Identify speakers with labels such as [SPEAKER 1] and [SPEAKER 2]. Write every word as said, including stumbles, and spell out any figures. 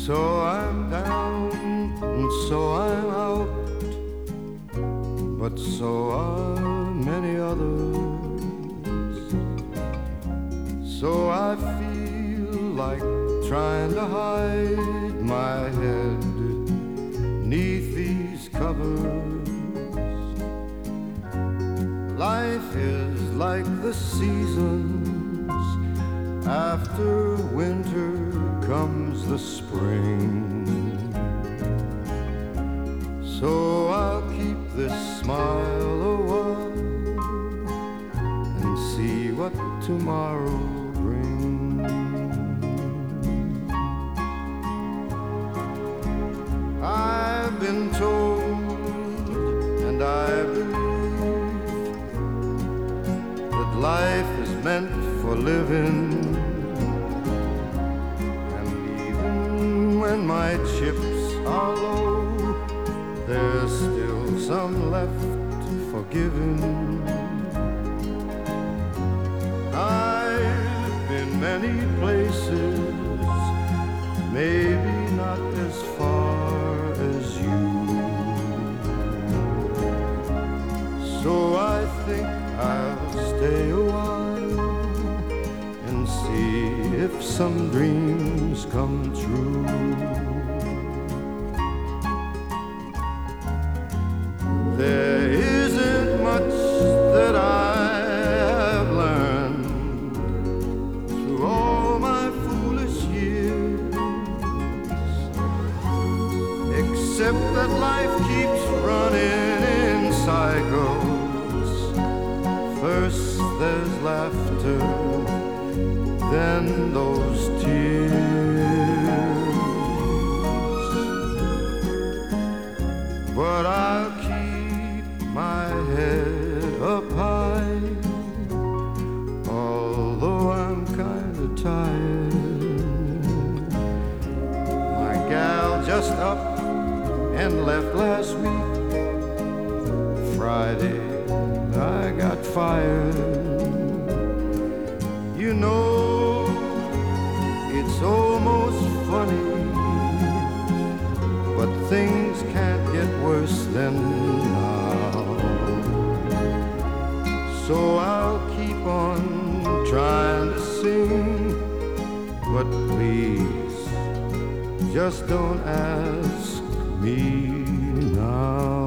[SPEAKER 1] So I'm down and so I'm out, but so are many others. So I feel like trying to hide my head neath these covers. Life is like the seasons. After winter comes the spring. So I'll keep this smile a while and see what tomorrow brings. I've been told, and I believe, that life is meant for living. And even when my chips are low, there's still some left for giving. I've been many places, maybe not as far as you. So I think I'll stay a while and see if some dreams come true. There isn't much that I have learned through all my foolish years, except that life keeps running in cycles. First there's laughter, then those tears. But I'll keep my head up high, although I'm kinda tired. My gal just up and left last week. Friday I got fired. You know, it's almost funny, but things can't get worse than now. So I'll keep on trying to sing, but please, just don't ask me now.